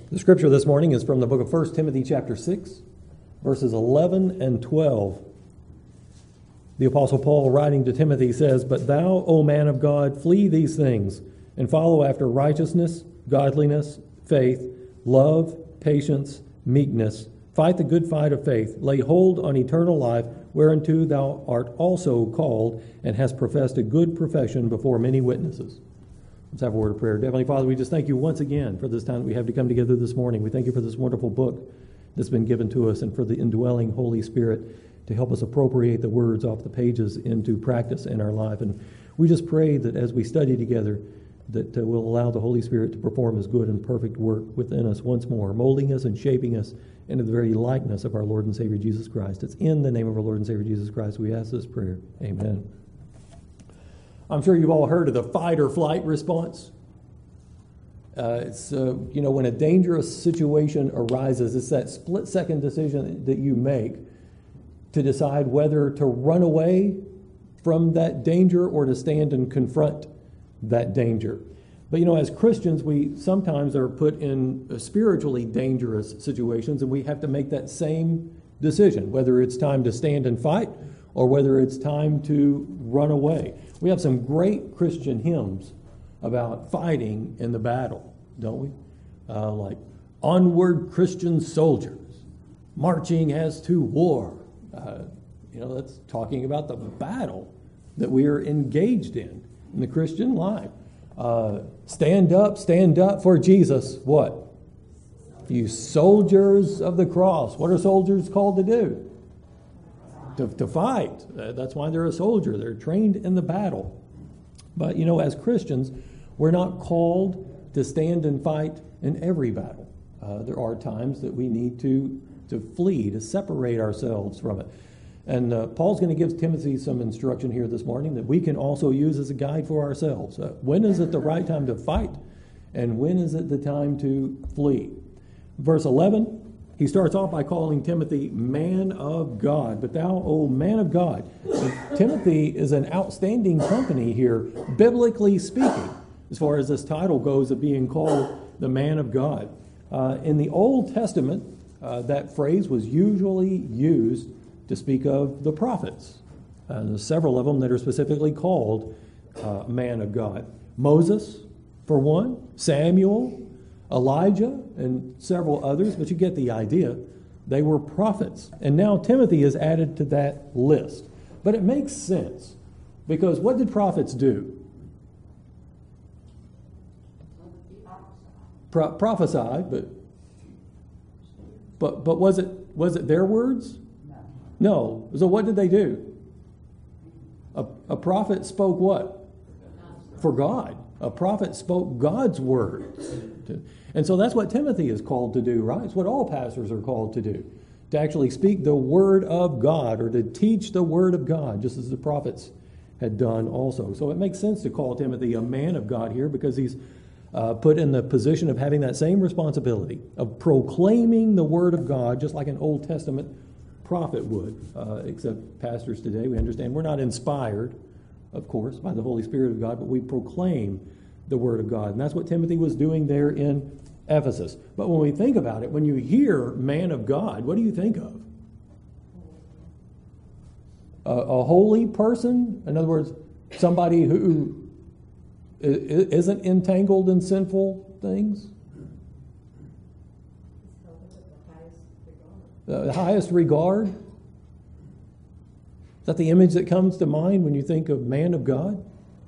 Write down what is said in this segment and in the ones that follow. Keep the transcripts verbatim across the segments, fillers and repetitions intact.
The scripture this morning is from the book of First Timothy chapter six, verses eleven and twelve. The Apostle Paul, writing to Timothy, says, "But thou, O man of God, flee these things, and follow after righteousness, godliness, faith, love, patience, meekness. Fight the good fight of faith. Lay hold on eternal life, whereunto thou art also called, and hast professed a good profession before many witnesses." Let's have a word of prayer. Heavenly Father, we just thank you once again for this time that we have to come together this morning. We thank you for this wonderful book that's been given to us and for the indwelling Holy Spirit to help us appropriate the words off the pages into practice in our life. And we just pray that as we study together, that uh, we'll allow the Holy Spirit to perform his good and perfect work within us once more, molding us and shaping us into the very likeness of our Lord and Savior Jesus Christ. It's in the name of our Lord and Savior Jesus Christ we ask this prayer. Amen. I'm sure you've all heard of the fight or flight response. Uh, it's, uh, you know, when a dangerous situation arises, it's that split-second decision that you make to decide whether to run away from that danger or to stand and confront that danger. But, you know, as Christians, we sometimes are put in spiritually dangerous situations, and we have to make that same decision, whether it's time to stand and fight or whether it's time to run away. We have some great Christian hymns about fighting in the battle, don't we? Uh, like, "Onward, Christian soldiers, marching as to war." Uh, you know, that's talking about the battle that we are engaged in in the Christian life. Uh, stand up, stand up for Jesus. What? You soldiers of the cross. What are soldiers called to do? To, to fight. Uh, that's why they're a soldier. They're trained in the battle. But, you know, as Christians, we're not called to stand and fight in every battle. Uh, there are times that we need to, to flee, to separate ourselves from it. And uh, Paul's going to give Timothy some instruction here this morning that we can also use as a guide for ourselves. Uh, when is it the right time to fight? And when is it the time to flee? Verse eleven, he starts off by calling Timothy man of God. "But thou, O man of God." And Timothy is an outstanding company here, biblically speaking, as far as this title goes of being called the man of God. Uh, in the Old Testament, uh, that phrase was usually used to speak of the prophets. Uh, there's several of them that are specifically called uh, man of God. Moses, for one, Samuel, Elijah, and several others, but you get the idea. They were prophets. And now Timothy is added to that list. But it makes sense, because what did prophets do? Pro- prophesy, but but but was it was it their words? No. So what did they do? A, a prophet spoke what? For God. A prophet spoke God's words. And so that's what Timothy is called to do, right? It's what all pastors are called to do. To actually speak the word of God, or to teach the word of God, just as the prophets had done also. So it makes sense to call Timothy a man of God here, because he's uh, put in the position of having that same responsibility of proclaiming the word of God, just like an Old Testament prophet would, uh, except pastors today, we understand we're not inspired, of course, by the Holy Spirit of God, but we proclaim the Word of God. And that's what Timothy was doing there in Ephesus. But when we think about it, when you hear man of God, what do you think of? A, a holy person? In other words, somebody who isn't entangled in sinful things? The highest regard? Is that the image that comes to mind when you think of man of God?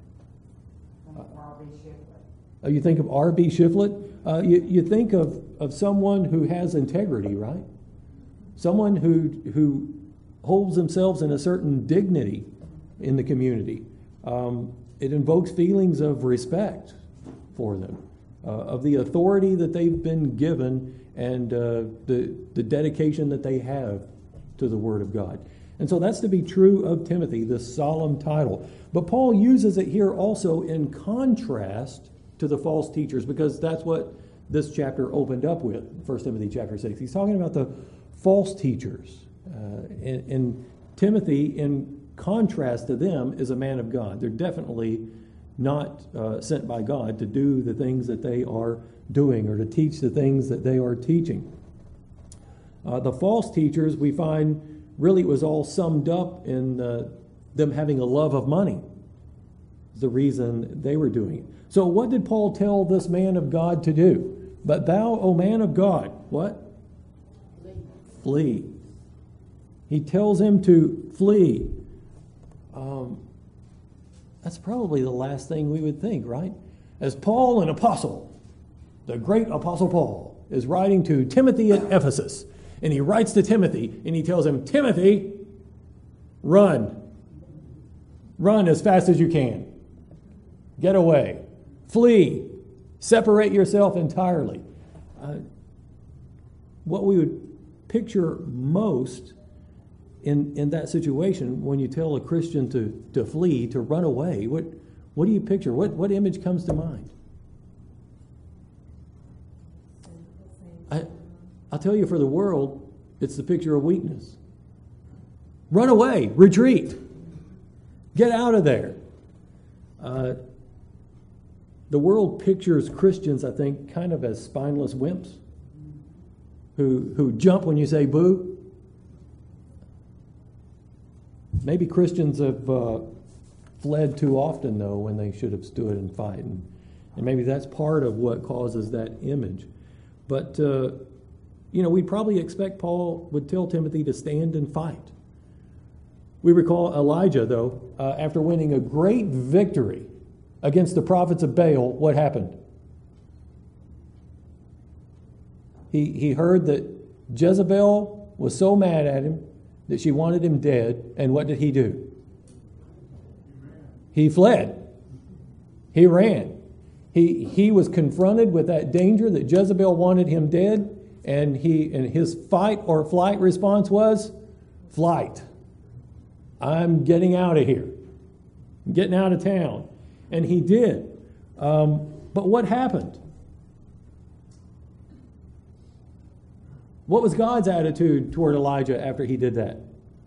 Uh, you think of R B Shiflett? Uh, you, you think of, of someone who has integrity, right? Someone who who holds themselves in a certain dignity in the community. Um, it invokes feelings of respect for them, uh, of the authority that they've been given, and uh, the, the dedication that they have to the Word of God. And so that's to be true of Timothy, this solemn title. But Paul uses it here also in contrast to the false teachers, because that's what this chapter opened up with, First Timothy chapter six. He's talking about the false teachers. Uh, and, and Timothy, in contrast to them, is a man of God. They're definitely not uh, sent by God to do the things that they are doing or to teach the things that they are teaching. Uh, the false teachers, we find, really it was all summed up in uh, them having a love of money. The reason they were doing it. So what did Paul tell this man of God to do? But thou, O man of God, what? Flee. Flee. He tells him to flee. Um, that's probably the last thing we would think, right? As Paul, an apostle, the great apostle Paul, is writing to Timothy at Ephesus, and he writes to Timothy, and he tells him, Timothy, run. Run as fast as you can. Get away. Flee. Separate yourself entirely. Uh, what we would picture most in, in that situation when you tell a Christian to, to flee, to run away, what, what do you picture? What, what image comes to mind? I, I'll tell you, for the world, it's the picture of weakness. Run away. Retreat. Get out of there. Uh, the world pictures Christians, I think, kind of as spineless wimps who, who jump when you say boo. Maybe Christians have uh, fled too often, though, when they should have stood and fight. And, and maybe that's part of what causes that image. But, uh, you know, we'd probably expect Paul would tell Timothy to stand and fight. We recall Elijah, though, uh, after winning a great victory against the prophets of Baal, what happened? He, he heard that Jezebel was so mad at him that she wanted him dead, and what did he do? He fled. He ran. He, he was confronted with that danger that Jezebel wanted him dead, and, he, and his fight or flight response was flight. I'm getting out of here. I'm getting out of town. And he did. Um, but what happened? What was God's attitude toward Elijah after he did that?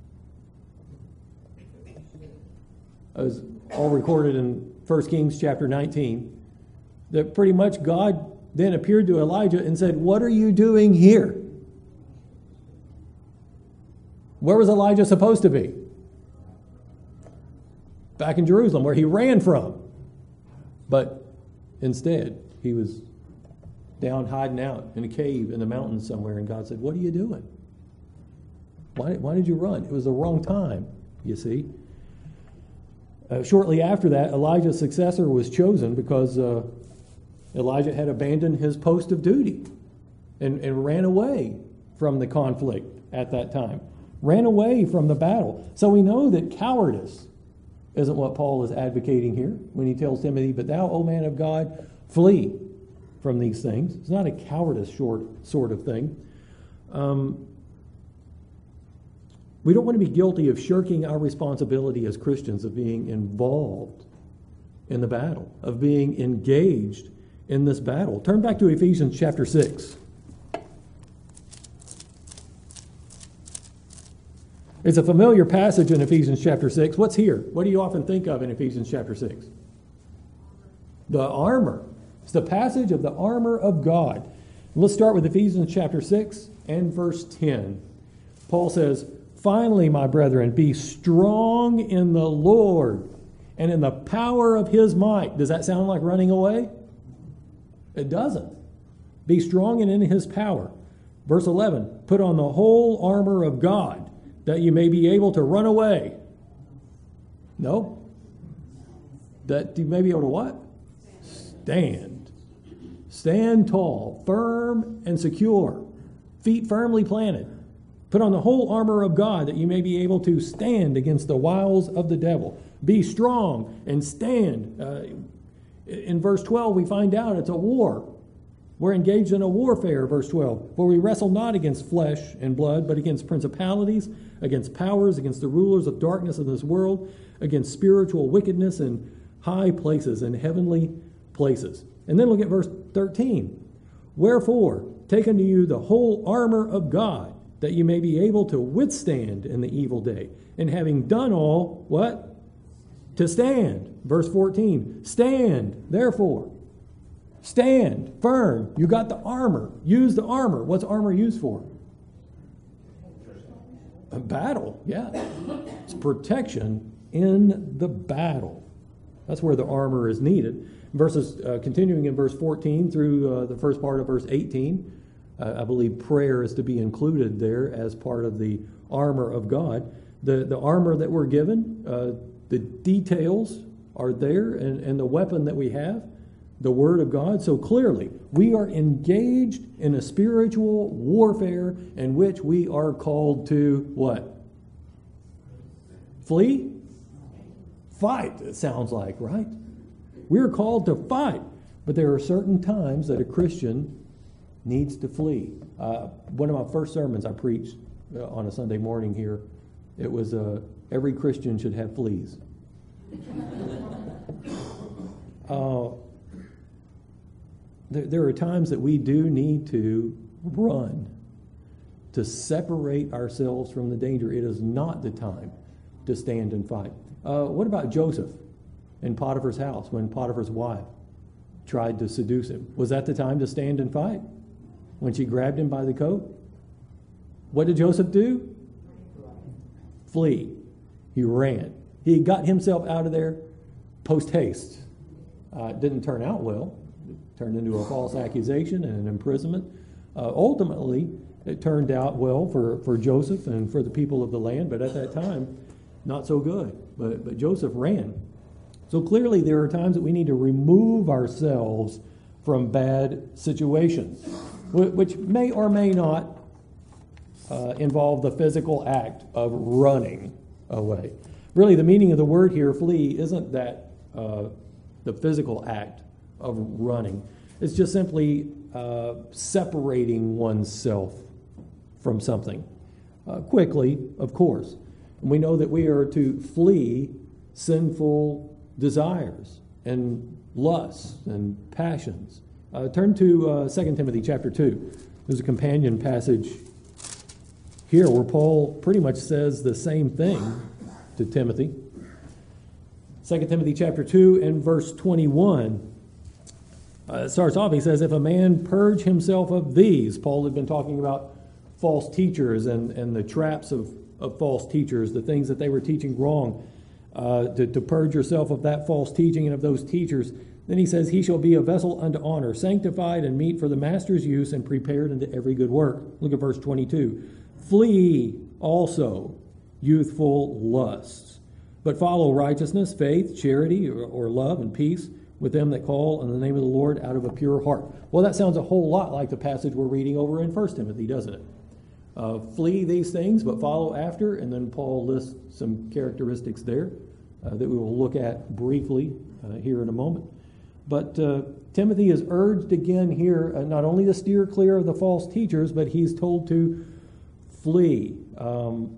It was all recorded in First Kings chapter nineteen. That pretty much God then appeared to Elijah and said, what are you doing here? Where was Elijah supposed to be? Back in Jerusalem, where he ran from. But instead, he was down hiding out in a cave in the mountains somewhere, and God said, what are you doing? Why, why did you run? It was the wrong time, you see. Uh, shortly after that, Elijah's successor was chosen because uh, Elijah had abandoned his post of duty and, and ran away from the conflict at that time. Ran away from the battle. So we know that cowardice isn't what Paul is advocating here when he tells Timothy, but thou, O man of God, flee from these things. It's not a cowardice short, sort of thing. Um, we don't want to be guilty of shirking our responsibility as Christians of being involved in the battle, of being engaged in this battle. Turn back to Ephesians chapter six. It's a familiar passage in Ephesians chapter six. What's here? What do you often think of in Ephesians chapter six? The armor. It's the passage of the armor of God. Let's start with Ephesians chapter six and verse ten. Paul says, finally, my brethren, be strong in the Lord and in the power of his might. Does that sound like running away? It doesn't. Be strong and in his power. Verse eleven, put on the whole armor of God, that you may be able to run away. No? That you may be able to what? Stand. Stand tall, firm and secure, feet firmly planted. Put on the whole armor of God, that you may be able to stand against the wiles of the devil. Be strong and stand. Uh, in verse twelve, we find out it's a war. We're engaged in a warfare, verse twelve, for we wrestle not against flesh and blood, but against principalities, against powers, against the rulers of darkness of this world, against spiritual wickedness in high places, in heavenly places. And then look at verse thirteen. Wherefore, take unto you the whole armor of God, that you may be able to withstand in the evil day. And having done all, what? To stand. Verse fourteen, stand, therefore. Stand firm. You got the armor. Use the armor. What's armor used for? A battle, yeah. It's protection in the battle. That's where the armor is needed. Verses uh, continuing in verse fourteen through uh, the first part of verse eighteen, uh, I believe prayer is to be included there as part of the armor of God. The the armor that we're given, uh, the details are there, and, and the weapon that we have, the Word of God. So clearly, we are engaged in a spiritual warfare in which we are called to what? Flee? Fight, it sounds like, right? We're called to fight, but there are certain times that a Christian needs to flee. Uh, one of my first sermons I preached uh, on a Sunday morning here, it was uh, every Christian should have fleas. uh, there, there are times that we do need to run, to separate ourselves from the danger. It is not the time to stand and fight. Uh, what about Joseph in Potiphar's house when Potiphar's wife tried to seduce him? Was that the time to stand and fight? When she grabbed him by the coat? What did Joseph do? Flee. He ran. He got himself out of there post haste. Uh, it didn't turn out well. It turned into a false accusation and an imprisonment. Uh, ultimately, it turned out well for, for Joseph and for the people of the land, but at that time, not so good. But, but Joseph ran. So clearly there are times that we need to remove ourselves from bad situations, which may or may not uh, involve the physical act of running away. Really, the meaning of the word here, flee, isn't that uh, the physical act of running. It's just simply uh, separating oneself from something. Uh, quickly, of course. And we know that we are to flee sinful desires and lusts and passions. Uh, turn to uh, Second Timothy chapter two. There's a companion passage here where Paul pretty much says the same thing to Timothy. Second Timothy chapter two and verse twenty-one. Uh, it starts off, he says, if a man purge himself of these, Paul had been talking about false teachers and, and the traps of, of false teachers, the things that they were teaching wrong, uh, to, to purge yourself of that false teaching and of those teachers. Then he says, he shall be a vessel unto honor, sanctified and meet for the master's use and prepared unto every good work. Look at verse twenty-two. Flee also youthful lusts, but follow righteousness, faith, charity, or, or love, and peace with them that call on the name of the Lord out of a pure heart. Well, that sounds a whole lot like the passage we're reading over in First Timothy, doesn't it? Uh, flee these things, but follow after, and then Paul lists some characteristics there uh, that we will look at briefly uh, here in a moment. But uh, Timothy is urged again here uh, not only to steer clear of the false teachers, but he's told to flee. Um,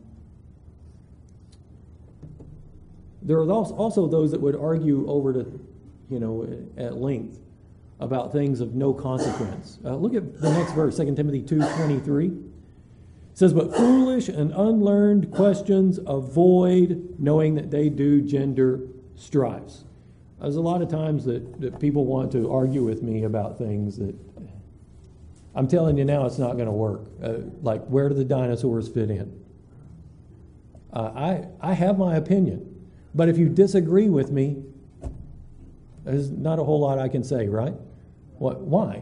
there are also those that would argue over to, you know, at length about things of no consequence. Uh, look at the next verse, Second Timothy two twenty-three. It says, but foolish and unlearned questions avoid, knowing that they do gender strifes. There's a lot of times that, that people want to argue with me about things that I'm telling you now it's not going to work. Uh, like, where do the dinosaurs fit in? Uh, I I have my opinion, but if you disagree with me, there's not a whole lot I can say, right? What? Why?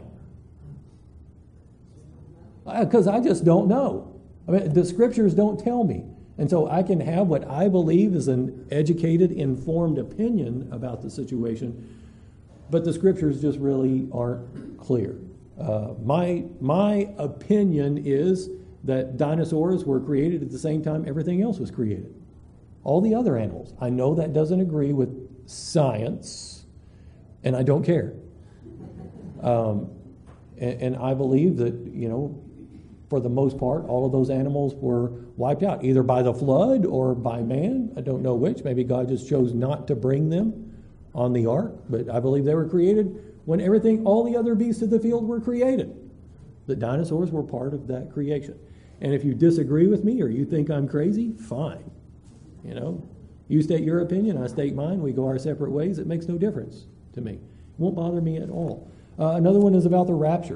Because I just don't know. I mean, the scriptures don't tell me. And so I can have what I believe is an educated, informed opinion about the situation, but the scriptures just really aren't clear. Uh, my, my opinion is that dinosaurs were created at the same time everything else was created. All the other animals. I know that doesn't agree with science, and I don't care. Um, and, and I believe that, you know, for the most part, all of those animals were wiped out, either by the flood or by man. I don't know which. Maybe God just chose not to bring them on the ark. But I believe they were created when everything, all the other beasts of the field were created. The dinosaurs were part of that creation. And if you disagree with me or you think I'm crazy, fine. You know, You state your opinion, I state mine, we go our separate ways. It makes no difference to me. It won't bother me at all. Uh, another one is about the rapture.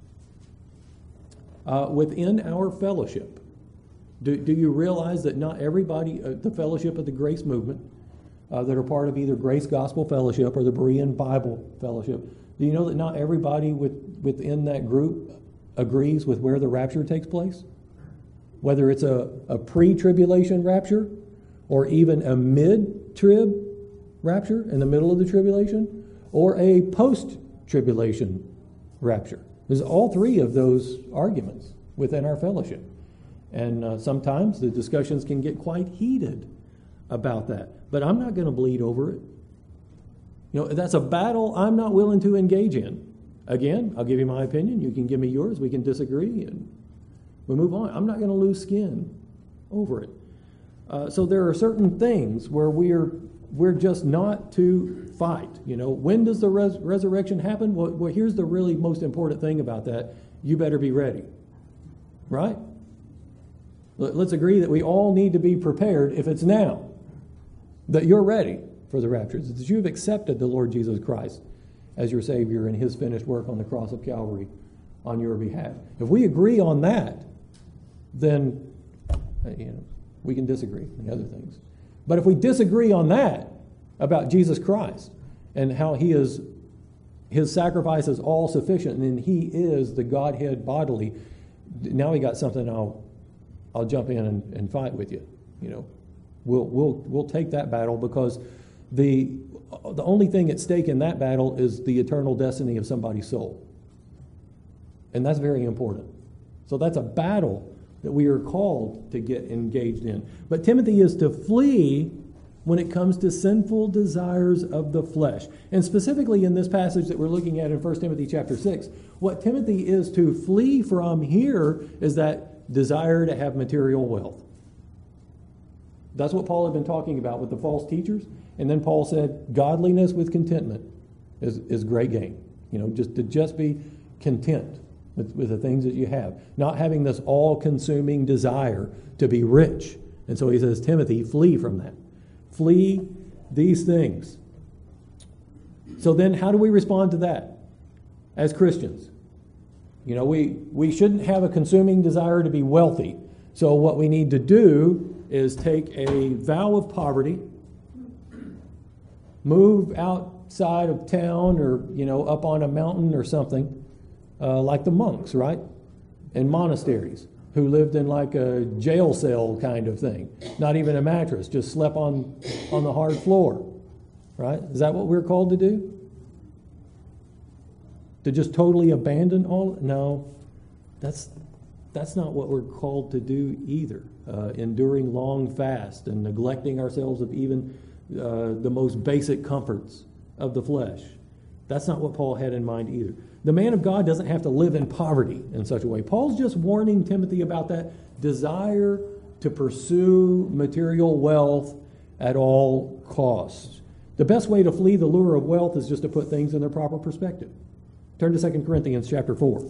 Uh, within our fellowship, do, do you realize that not everybody, uh, the fellowship of the Grace Movement, uh, that are part of either Grace Gospel Fellowship or the Berean Bible Fellowship, do you know that not everybody with, within that group agrees with where the rapture takes place? Whether it's a, a pre-tribulation rapture or even a mid-trib rapture in the middle of the tribulation or a post-tribulation rapture. There's all three of those arguments within our fellowship. And uh, sometimes the discussions can get quite heated about that. But I'm not going to bleed over it. You know, that's a battle I'm not willing to engage in. Again, I'll give you my opinion. You can give me yours. We can disagree, and we move on. I'm not going to lose skin over it. Uh, so there are certain things where we're we're just not to fight. You know, when does the res- resurrection happen? Well, well, here's the really most important thing about that. You better be ready, right? Let's agree that we all need to be prepared if it's now, that you're ready for the rapture, that you've accepted the Lord Jesus Christ as your Savior and His finished work on the cross of Calvary on your behalf. If we agree on that, then you know we can disagree on other things. But if we disagree on that about Jesus Christ and how He is, His sacrifice is all sufficient, and He is the Godhead bodily, now we got something I'll I'll jump in and, and fight with you. You know, we'll we'll we'll take that battle because the the only thing at stake in that battle is the eternal destiny of somebody's soul, and that's very important. So that's a battle that we are called to get engaged in. But Timothy is to flee when it comes to sinful desires of the flesh. And specifically in this passage that we're looking at in First Timothy chapter six, what Timothy is to flee from here is that desire to have material wealth. That's what Paul had been talking about with the false teachers. And then Paul said, godliness with contentment is, is great gain. You know, just to just be content with, with the things that you have. Not having this all-consuming desire to be rich. And so he says, Timothy, flee from that. Flee these things. So then how do we respond to that as Christians? You know, we, we shouldn't have a consuming desire to be wealthy. So what we need to do is take a vow of poverty, move outside of town or, you know, up on a mountain or something, uh, like the monks, right? In monasteries, who lived in like a jail cell kind of thing. Not even a mattress, just slept on, on the hard floor, right? Is that what we're called to do? To just totally abandon all? No, that's that's not what we're called to do either. Uh, enduring long fast and neglecting ourselves of even uh, the most basic comforts of the flesh. That's not what Paul had in mind either. The man of God doesn't have to live in poverty in such a way. Paul's just warning Timothy about that desire to pursue material wealth at all costs. The best way to flee the lure of wealth is just to put things in their proper perspective. Turn to Second Corinthians chapter four.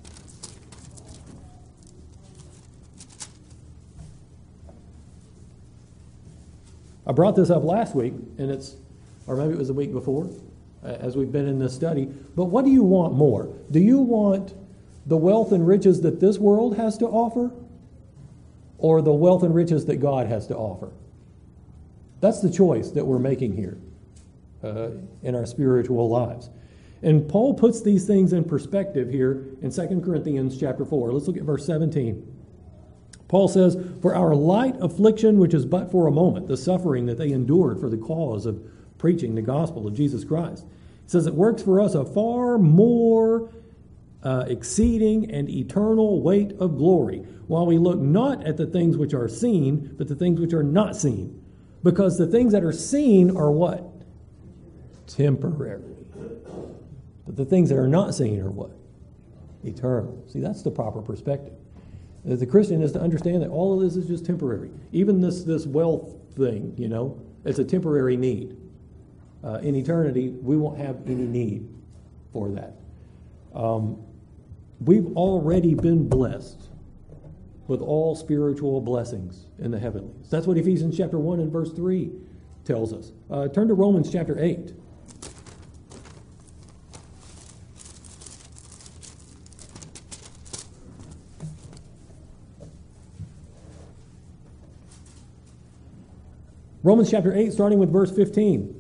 I brought this up last week, and it's, or maybe it was the week before, uh, as we've been in this study. But what do you want more? Do you want the wealth and riches that this world has to offer, or the wealth and riches that God has to offer? That's the choice that we're making here uh, in our spiritual lives. And Paul puts these things in perspective here in Second Corinthians chapter four. Let's look at verse seventeen. Paul says, "For our light affliction, which is but for a moment, the suffering that they endured for the cause of preaching the gospel of Jesus Christ," he says, "it works for us a far more uh, exceeding and eternal weight of glory, while we look not at the things which are seen, but the things which are not seen. Because the things that are seen are what? Temporary. But the things that are not seen are what? Eternal." See, that's the proper perspective. The Christian is to understand that all of this is just temporary. Even this, this wealth thing, you know, it's a temporary need. Uh, in eternity, we won't have any need for that. Um, we've already been blessed with all spiritual blessings in the heavenlies. That's what Ephesians chapter one and verse three tells us. Uh, turn to Romans chapter eight. Romans chapter eight, starting with verse fifteen.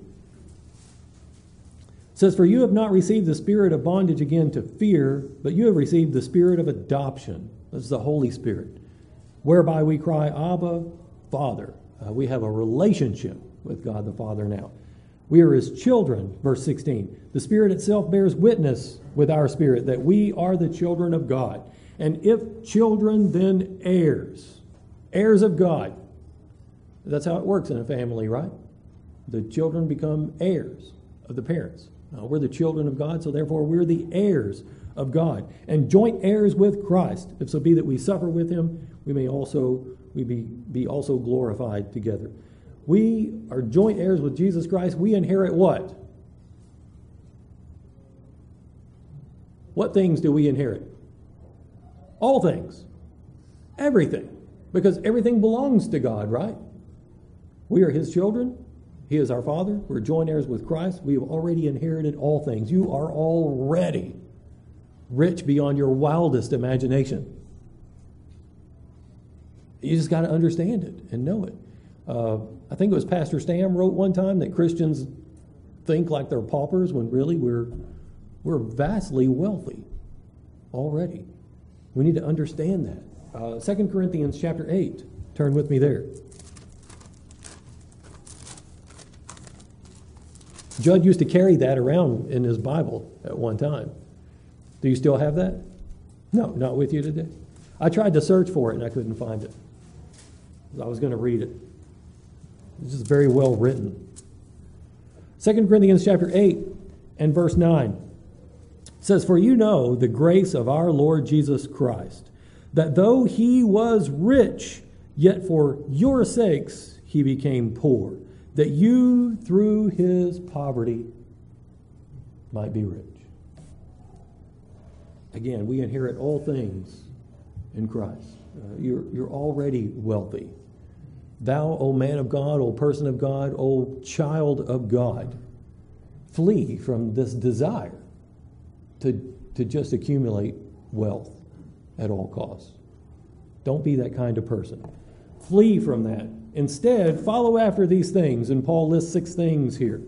It says, "For you have not received the spirit of bondage again to fear, but you have received the spirit of adoption." This is the Holy Spirit, whereby we cry, "Abba, Father." Uh, we have a relationship with God the Father now. We are His children, verse sixteen. "The Spirit itself bears witness with our spirit that we are the children of God. And if children, then heirs." Heirs of God. That's how it works in a family, right? The children become heirs of the parents. Uh, we're the children of God, so therefore we're the heirs of God, and joint heirs with Christ, if so be that we suffer with Him, we may also we be, be also glorified together. We are joint heirs with Jesus Christ. We inherit what? What things do we inherit? All things. Everything. Because everything belongs to God, right? We are His children. He is our Father. We're joint heirs with Christ. We have already inherited all things. You are already rich beyond your wildest imagination. You just got to understand it and know it. Uh, I think it was Pastor Stam wrote one time that Christians think like they're paupers when really we're we're vastly wealthy already. We need to understand that. Uh, Second Corinthians chapter eight. Turn with me there. Judd used to carry that around in his Bible at one time. Do you still have that? No, not with you today. I tried to search for it and I couldn't find it. I was going to read it. It's just very well written. Second Corinthians chapter eight and verse nine says, "For you know the grace of our Lord Jesus Christ, that though He was rich, yet for your sakes He became poor, that you through His poverty might be rich." Again, we inherit all things in Christ. Uh, you're, you're already wealthy. "Thou, O man of God, O person of God, O child of God," flee from this desire to, to just accumulate wealth at all costs. Don't be that kind of person. Flee from that. Instead, follow after these things, and Paul lists six things here.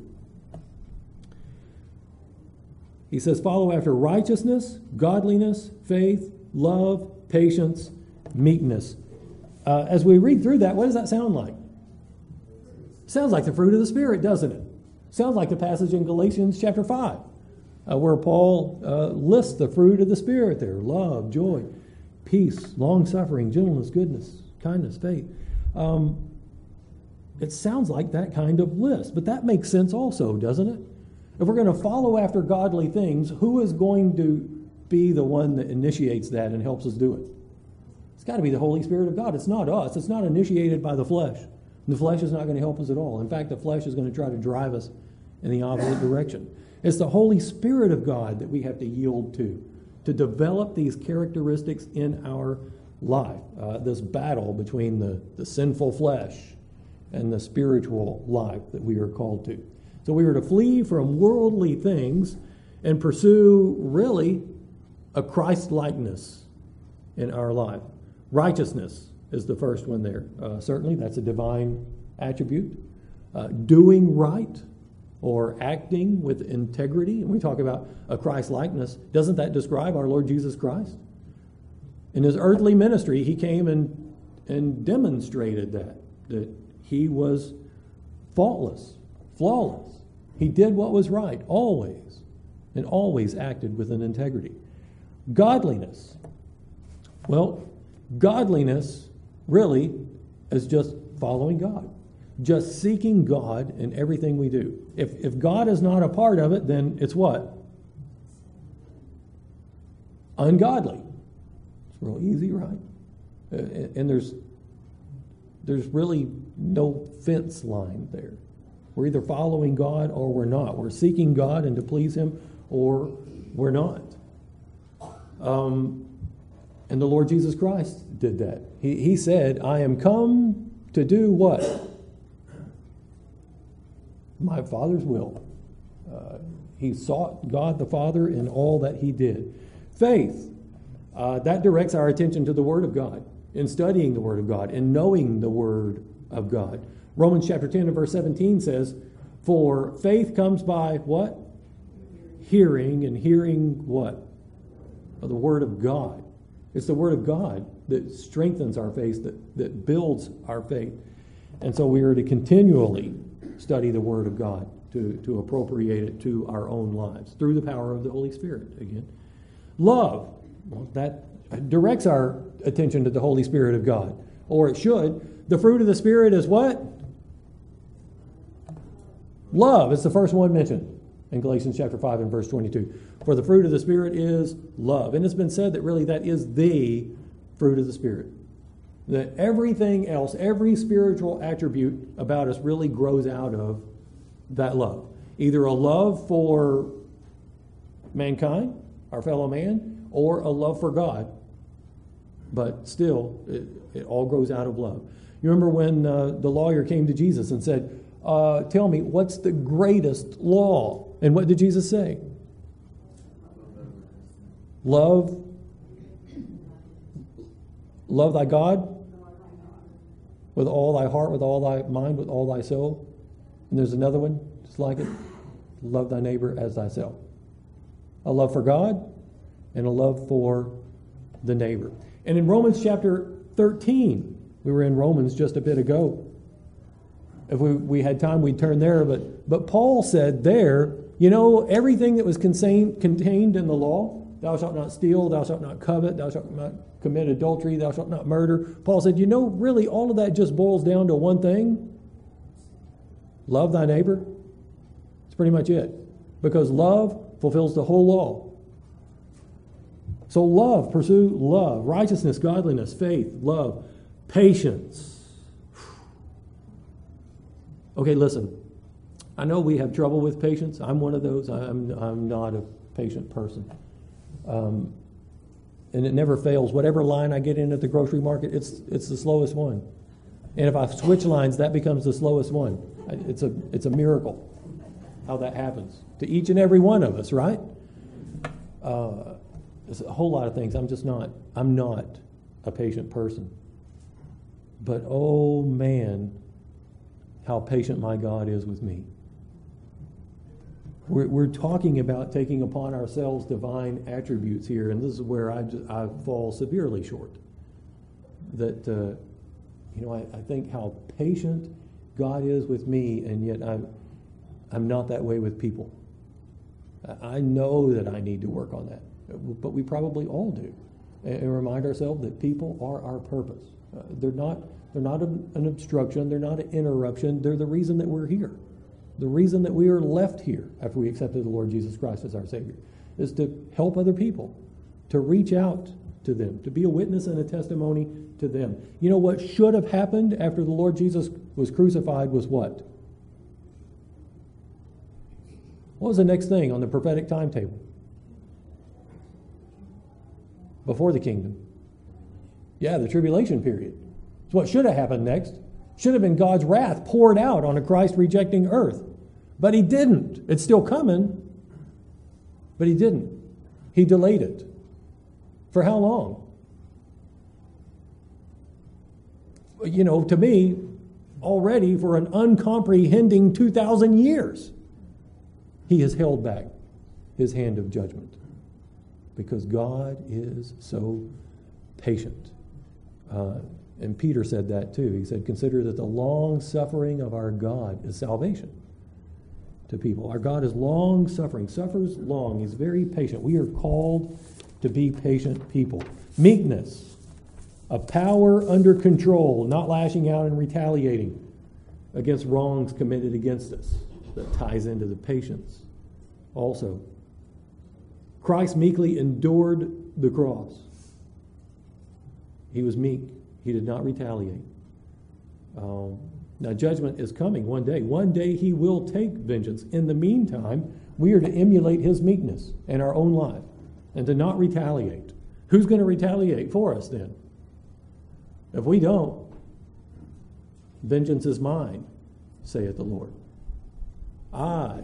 He says, follow after righteousness, godliness, faith, love, patience, meekness. Uh, as we read through that, what does that sound like? Sounds like the fruit of the Spirit, doesn't it? Sounds like the passage in Galatians chapter five, uh, where Paul uh, lists the fruit of the Spirit there: love, joy, peace, long-suffering, gentleness, goodness, kindness, faith. Um, it sounds like that kind of list, but that makes sense also, doesn't it? If we're going to follow after godly things, who is going to be the one that initiates that and helps us do it? It's got to be the Holy Spirit of God. It's not us. It's not initiated by the flesh. The flesh is not going to help us at all. In fact, the flesh is going to try to drive us in the opposite direction. It's the Holy Spirit of God that we have to yield to, to develop these characteristics in our life. Uh, this battle between the, the sinful flesh and the spiritual life that we are called to. So we are to flee from worldly things and pursue, really, a Christ-likeness in our life. Righteousness is the first one there. Uh, certainly, that's a divine attribute. Uh, doing right or acting with integrity. And we talk about a Christ-likeness. Doesn't that describe our Lord Jesus Christ? In His earthly ministry, He came and, and demonstrated that, that He was faultless, flawless. He did what was right, always, and always acted with an integrity. Godliness. Well, godliness really is just following God, just seeking God in everything we do. If, if God is not a part of it, then it's what? Ungodly. It's real easy, right? Uh, and there's there's really no fence line there. We're either following God or we're not. We're seeking God and to please Him, or we're not. Um, And the Lord Jesus Christ did that. He, he said, I am come to do what? My Father's will. Uh, he sought God the Father in all that he did. Faith, uh, that directs our attention to the Word of God, in studying the Word of God, in knowing the Word of God. Romans chapter ten and verse seventeen says, for faith comes by what? Hearing, and hearing what? Of the Word of God. It's the Word of God that strengthens our faith, that, that builds our faith. And so we are to continually study the Word of God, to, to appropriate it to our own lives through the power of the Holy Spirit again. Love, well, that directs our attention to the Holy Spirit of God, or it should. The fruit of the Spirit is what? Love is the first one mentioned in Galatians chapter five and verse twenty-two. For the fruit of the Spirit is love. And it's been said that really that is the fruit of the Spirit. That everything else, every spiritual attribute about us really grows out of that love. Either a love for mankind, our fellow man, or a love for God. But still, it, it all grows out of love. You remember when uh, the lawyer came to Jesus and said, uh, tell me, what's the greatest law? And what did Jesus say? Love, love thy God with all thy heart, with all thy mind, with all thy soul. And there's another one just like it. Love thy neighbor as thyself. A love for God and a love for the neighbor. And in Romans chapter thirteen, we were in Romans just a bit ago. If we, we had time, we'd turn there. But, but Paul said there, you know, everything that was contained, contained in the law, thou shalt not steal, thou shalt not covet, thou shalt not commit adultery, thou shalt not murder. Paul said, you know, really all of that just boils down to one thing. Love thy neighbor. That's pretty much it. Because love fulfills the whole law. So love, pursue love, righteousness, godliness, faith, love, patience. Okay, listen. I know we have trouble with patience. I'm one of those. I'm I'm not a patient person. Um, and it never fails. Whatever line I get in at the grocery market, it's it's the slowest one. And if I switch lines, that becomes the slowest one. It's a it's a miracle how that happens to each and every one of us, right? Uh, there's a whole lot of things. I'm just not. I'm not a patient person. But oh man, how patient my God is with me. We're, we're talking about taking upon ourselves divine attributes here, and this is where I, just, I fall severely short. That, uh, you know, I, I think how patient God is with me, and yet I'm, I'm not that way with people. I know that I need to work on that, but we probably all do, and, and remind ourselves that people are our purpose. Uh, they're not, they're not an, an obstruction, they're not an interruption, they're the reason that we're here. The reason that we are left here after we accepted the Lord Jesus Christ as our Savior is to help other people, to reach out to them, to be a witness and a testimony to them. You know what should have happened after the Lord Jesus was crucified was what? What was the next thing on the prophetic timetable? Before the kingdom. Yeah, the tribulation period. So what should have happened next? Should have been God's wrath poured out on a Christ-rejecting earth. But he didn't. It's still coming, but he didn't. He delayed it. For how long? You know, to me, already for an uncomprehending two thousand years, he has held back his hand of judgment because God is so patient. Uh, and Peter said that too. He said, consider that the long suffering of our God is salvation to people. Our God is long suffering, suffers long. He's very patient. We are called to be patient people. Meekness, a power under control, not lashing out and retaliating against wrongs committed against us. That ties into the patience also. Christ meekly endured the cross. He was meek. He did not retaliate. Um, now, judgment is coming one day. One day he will take vengeance. In the meantime, we are to emulate his meekness in our own life and to not retaliate, Who's going to retaliate for us then? If we don't, vengeance is mine, saith the Lord. I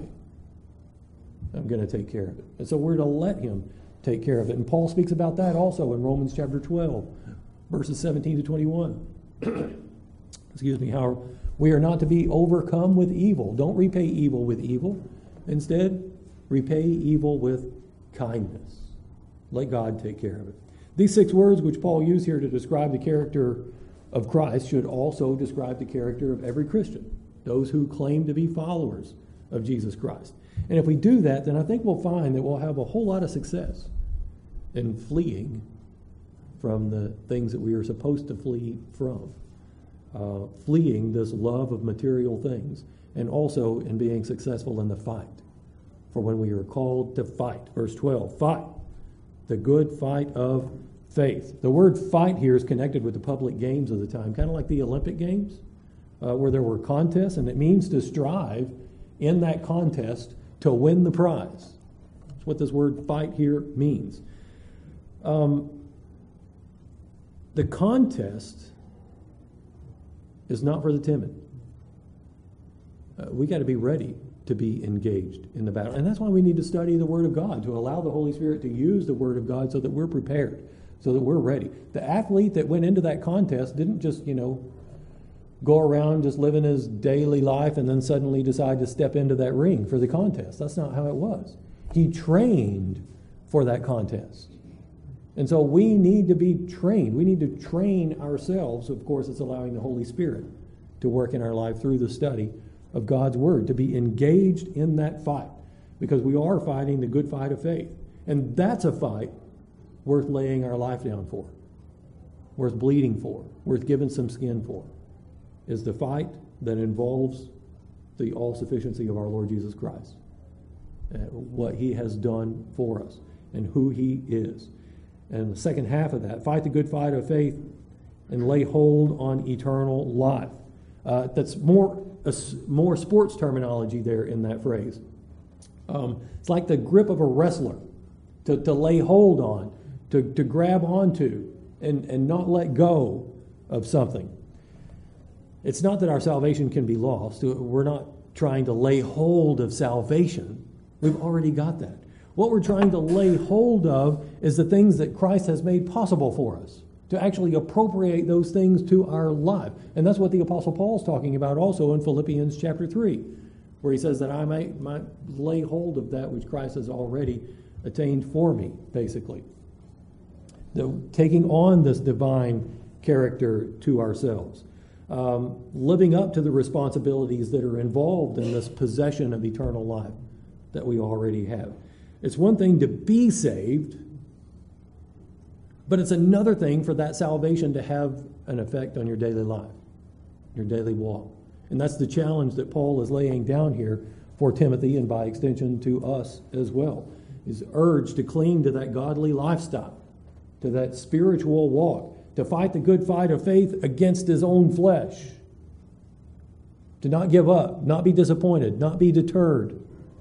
am going to take care of it. And so we're to let him take care of it. And Paul speaks about that also in Romans chapter twelve, verses seventeen to twenty-one. Excuse me, how we are not to be overcome with evil. Don't repay evil with evil. Instead, repay evil with kindness. Let God take care of it. These six words which Paul used here to describe the character of Christ should also describe the character of every Christian, those who claim to be followers of Jesus Christ. And if we do that, then I think we'll find that we'll have a whole lot of success in fleeing from the things that we are supposed to flee from. Uh, fleeing this love of material things, and also in being successful in the fight. For when we are called to fight, verse twelve, fight the good fight of faith. The word fight here is connected with the public games of the time, kind of like the Olympic Games, uh, where there were contests, and it means to strive in that contest to win the prize. That's what this word fight here means. Um, the contest is not for the timid. Uh, we got to be ready to be engaged in the battle. And that's why we need to study the Word of God, to allow the Holy Spirit to use the Word of God so that we're prepared, so that we're ready. The athlete that went into that contest didn't just, you know, go around just living his daily life and then suddenly decide to step into that ring for the contest. That's not how it was. He trained for that contest. And so we need to be trained. We need to train ourselves. Of course, it's allowing the Holy Spirit to work in our life through the study of God's Word, to be engaged in that fight, because we are fighting the good fight of faith. And that's a fight worth laying our life down for, worth bleeding for, worth giving some skin for, is the fight that involves the all-sufficiency of our Lord Jesus Christ, uh, what he has done for us and who he is. And the second half of that, fight the good fight of faith and lay hold on eternal life. Uh, that's more a, more sports terminology there in that phrase. Um, it's like the grip of a wrestler, to, to lay hold on, to, to grab onto, and, and not let go of something. It's not that our salvation can be lost. We're not trying to lay hold of salvation. We've already got that. What we're trying to lay hold of is the things that Christ has made possible for us, to actually appropriate those things to our life. And that's what the Apostle Paul's talking about also in Philippians chapter three, where he says that I might, might lay hold of that which Christ has already attained for me, basically. The, taking on this divine character to ourselves. Um, living up to the responsibilities that are involved in this possession of eternal life that we already have. It's one thing to be saved, but it's another thing for that salvation to have an effect on your daily life, your daily walk. And that's the challenge that Paul is laying down here for Timothy, and by extension to us as well. He's urged to cling to that godly lifestyle, to that spiritual walk, to fight the good fight of faith against his own flesh, to not give up, not be disappointed, not be deterred,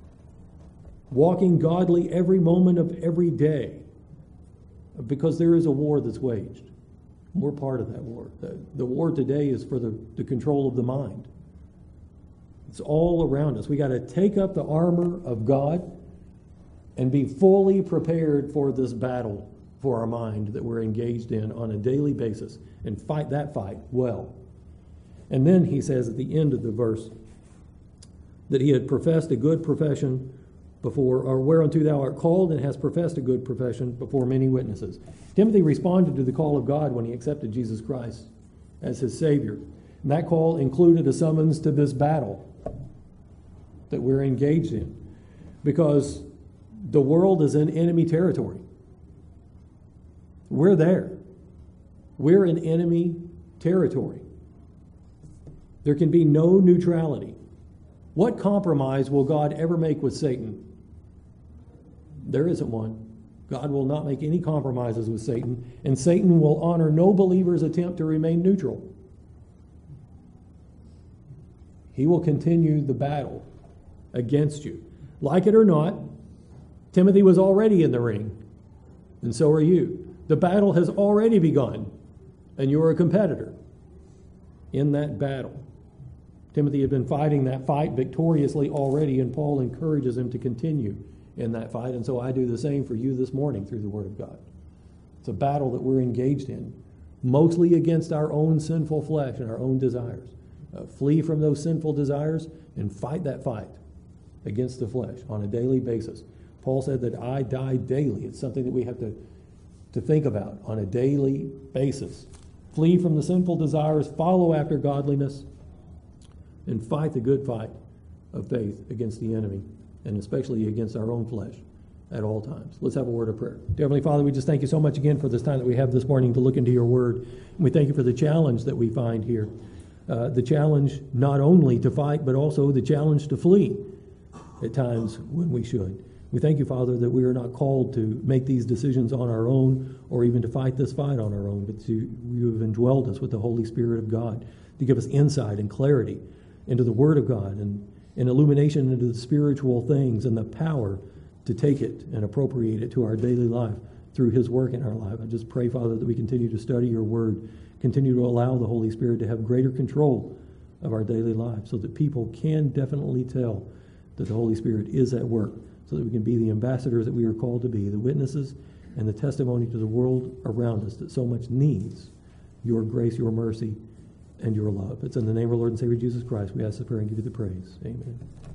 walking godly every moment of every day, because there is a war that's waged. We're part of that war. The, the war today is for the, the control of the mind. It's all around us. We got to take up the armor of God and be fully prepared for this battle for our mind that we're engaged in on a daily basis, and fight that fight well. And then he says at the end of the verse that he had professed a good profession before, or whereunto thou art called, and hast professed a good profession before many witnesses. Timothy responded to the call of God when he accepted Jesus Christ as his Savior. And that call included a summons to this battle that we're engaged in, because the world is in enemy territory. We're there. We're in enemy territory. There can be no neutrality. What compromise will God ever make with Satan? There isn't one. God will not make any compromises with Satan, and Satan will honor no believer's attempt to remain neutral. He will continue the battle against you. Like it or not, Timothy was already in the ring, and so are you. The battle has already begun, and you're a competitor in that battle. Timothy had been fighting that fight victoriously already, and Paul encourages him to continue in that fight. And so I do the same for you this morning through the Word of God. It's a battle that we're engaged in, mostly against our own sinful flesh and our own desires. Uh, flee from those sinful desires and fight that fight against the flesh on a daily basis. Paul said that I die daily. It's something that we have to, to think about on a daily basis. Flee from the sinful desires, follow after godliness, and fight the good fight of faith against the enemy, and especially against our own flesh at all times. Let's have a word of prayer. Dear Heavenly Father, we just thank you so much again for this time that we have this morning to look into your word. And we thank you for the challenge that we find here. Uh, the challenge not only to fight, but also the challenge to flee at times when we should. We thank you, Father, that we are not called to make these decisions on our own or even to fight this fight on our own, but to, you have indwelled us with the Holy Spirit of God to give us insight and clarity into the Word of God and, and illumination into the spiritual things and the power to take it and appropriate it to our daily life through his work in our life. I just pray, Father, that we continue to study your word, continue to allow the Holy Spirit to have greater control of our daily life so that people can definitely tell that the Holy Spirit is at work, so that we can be the ambassadors that we are called to be, the witnesses and the testimony to the world around us that so much needs your grace, your mercy, and your love. It's in the name of our Lord and Savior Jesus Christ we ask this prayer and give you the praise. Amen.